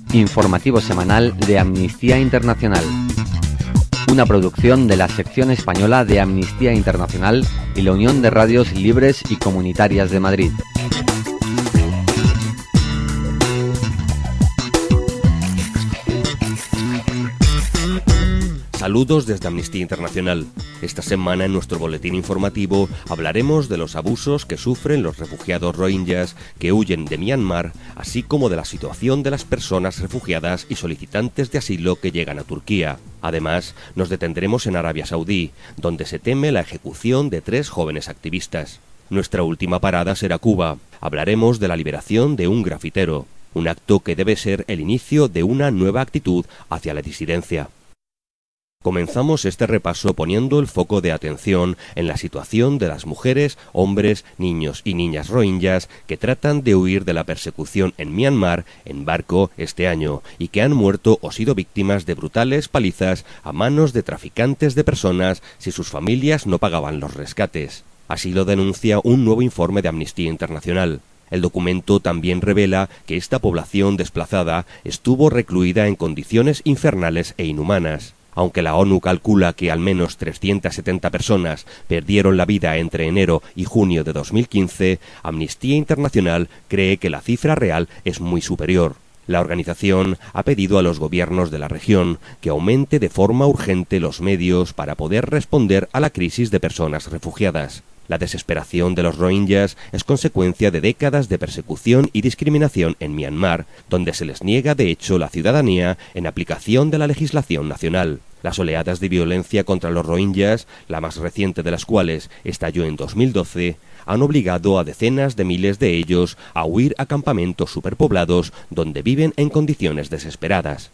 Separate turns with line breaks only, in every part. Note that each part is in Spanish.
Informativo semanal de Amnistía Internacional. Una producción de la sección española de Amnistía Internacional y la Unión de Radios Libres y Comunitarias de Madrid.
Saludos desde Amnistía Internacional. Esta semana en nuestro boletín informativo hablaremos de los abusos que sufren los refugiados rohingyas que huyen de Myanmar, así como de la situación de las personas refugiadas y solicitantes de asilo que llegan a Turquía. Además, nos detendremos en Arabia Saudí, donde se teme la ejecución de 3 jóvenes activistas. Nuestra última parada será Cuba. Hablaremos de la liberación de un grafitero, un acto que debe ser el inicio de una nueva actitud hacia la disidencia. Comenzamos este repaso poniendo el foco de atención en la situación de las mujeres, hombres, niños y niñas rohingyas que tratan de huir de la persecución en Myanmar en barco este año y que han muerto o sido víctimas de brutales palizas a manos de traficantes de personas si sus familias no pagaban los rescates. Así lo denuncia un nuevo informe de Amnistía Internacional. El documento también revela que esta población desplazada estuvo recluida en condiciones infernales e inhumanas. Aunque la ONU calcula que al menos 370 personas perdieron la vida entre enero y junio de 2015, Amnistía Internacional cree que la cifra real es muy superior. La organización ha pedido a los gobiernos de la región que aumente de forma urgente los medios para poder responder a la crisis de personas refugiadas. La desesperación de los rohingyas es consecuencia de décadas de persecución y discriminación en Myanmar, donde se les niega de hecho la ciudadanía en aplicación de la legislación nacional. Las oleadas de violencia contra los rohingyas, la más reciente de las cuales estalló en 2012, han obligado a decenas de miles de ellos a huir a campamentos superpoblados donde viven en condiciones desesperadas.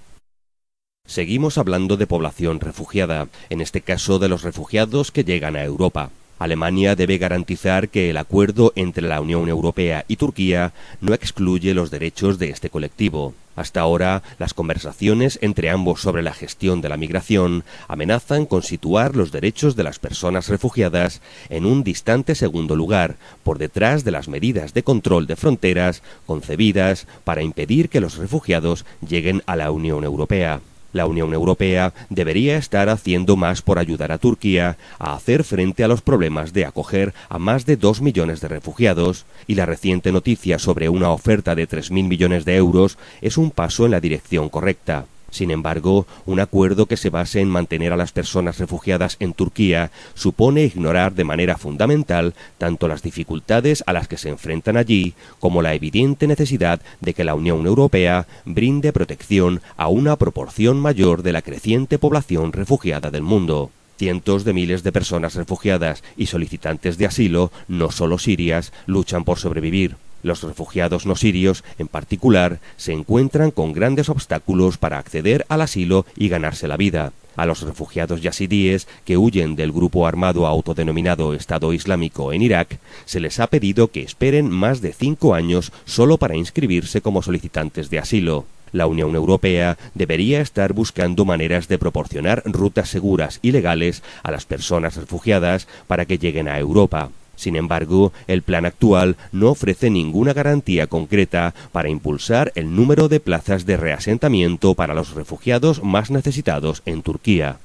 Seguimos hablando de población refugiada, en este caso de los refugiados que llegan a Europa. Alemania debe garantizar que el acuerdo entre la Unión Europea y Turquía no excluye los derechos de este colectivo. Hasta ahora, las conversaciones entre ambos sobre la gestión de la migración amenazan con situar los derechos de las personas refugiadas en un distante segundo lugar, por detrás de las medidas de control de fronteras concebidas para impedir que los refugiados lleguen a la Unión Europea. La Unión Europea debería estar haciendo más por ayudar a Turquía a hacer frente a los problemas de acoger a más de 2 millones de refugiados, y la reciente noticia sobre una oferta de 3.000 millones de euros es un paso en la dirección correcta. Sin embargo, un acuerdo que se base en mantener a las personas refugiadas en Turquía supone ignorar de manera fundamental tanto las dificultades a las que se enfrentan allí como la evidente necesidad de que la Unión Europea brinde protección a una proporción mayor de la creciente población refugiada del mundo. Cientos de miles de personas refugiadas y solicitantes de asilo, no solo sirias, luchan por sobrevivir. Los refugiados no sirios, en particular, se encuentran con grandes obstáculos para acceder al asilo y ganarse la vida. A los refugiados yazidíes que huyen del grupo armado autodenominado Estado Islámico en Irak, se les ha pedido que esperen más de 5 años solo para inscribirse como solicitantes de asilo. La Unión Europea debería estar buscando maneras de proporcionar rutas seguras y legales a las personas refugiadas para que lleguen a Europa. Sin embargo, el plan actual no ofrece ninguna garantía concreta para impulsar el número de plazas de reasentamiento para los refugiados más necesitados en Turquía.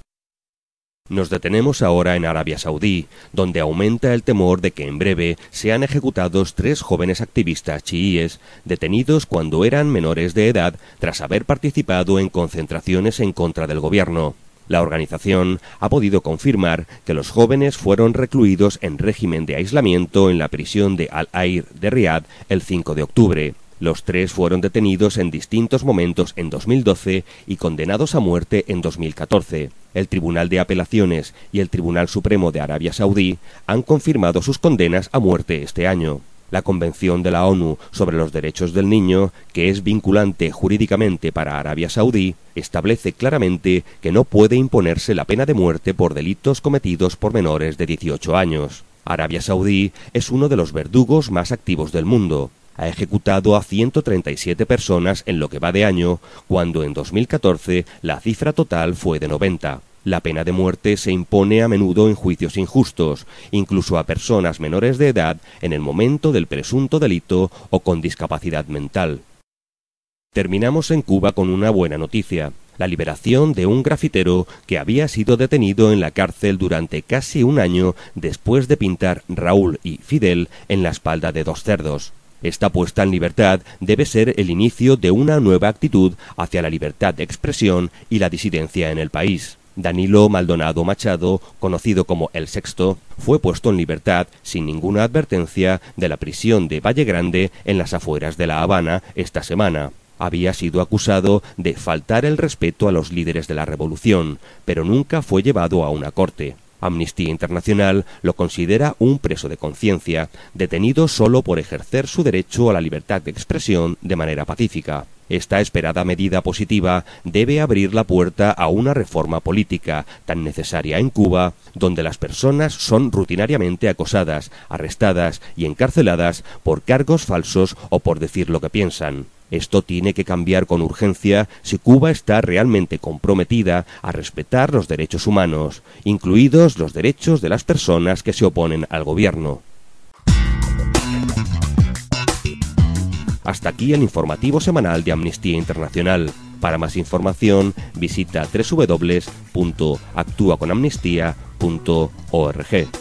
Nos detenemos ahora en Arabia Saudí, donde aumenta el temor de que en breve sean ejecutados 3 jóvenes activistas chiíes detenidos cuando eran menores de edad tras haber participado en concentraciones en contra del gobierno. La organización ha podido confirmar que los jóvenes fueron recluidos en régimen de aislamiento en la prisión de Al-Air de Riad el 5 de octubre. Los 3 fueron detenidos en distintos momentos en 2012 y condenados a muerte en 2014. El Tribunal de Apelaciones y el Tribunal Supremo de Arabia Saudí han confirmado sus condenas a muerte este año. La Convención de la ONU sobre los Derechos del Niño, que es vinculante jurídicamente para Arabia Saudí, establece claramente que no puede imponerse la pena de muerte por delitos cometidos por menores de 18 años. Arabia Saudí es uno de los verdugos más activos del mundo. Ha ejecutado a 137 personas en lo que va de año, cuando en 2014 la cifra total fue de 90. La pena de muerte se impone a menudo en juicios injustos, incluso a personas menores de edad en el momento del presunto delito o con discapacidad mental. Terminamos en Cuba con una buena noticia: la liberación de un grafitero que había sido detenido en la cárcel durante casi un año después de pintar Raúl y Fidel en la espalda de dos cerdos. Esta puesta en libertad debe ser el inicio de una nueva actitud hacia la libertad de expresión y la disidencia en el país. Danilo Maldonado Machado, conocido como El Sexto, fue puesto en libertad sin ninguna advertencia de la prisión de Valle Grande en las afueras de La Habana esta semana. Había sido acusado de faltar el respeto a los líderes de la revolución, pero nunca fue llevado a una corte. Amnistía Internacional lo considera un preso de conciencia, detenido solo por ejercer su derecho a la libertad de expresión de manera pacífica. Esta esperada medida positiva debe abrir la puerta a una reforma política tan necesaria en Cuba, donde las personas son rutinariamente acosadas, arrestadas y encarceladas por cargos falsos o por decir lo que piensan. Esto tiene que cambiar con urgencia si Cuba está realmente comprometida a respetar los derechos humanos, incluidos los derechos de las personas que se oponen al gobierno. Hasta aquí el informativo semanal de Amnistía Internacional. Para más información, visita www.actuaconamnistía.org.